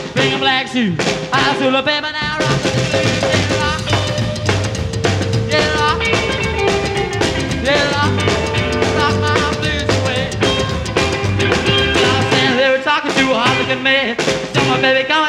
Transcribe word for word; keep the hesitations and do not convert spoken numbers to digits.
bring 'em black shoes. I feel a baby now rock the rock. Yeah, rock. Yeah, rock. Rock my blues away. I was standing there talking to a Harlequin man. So my baby come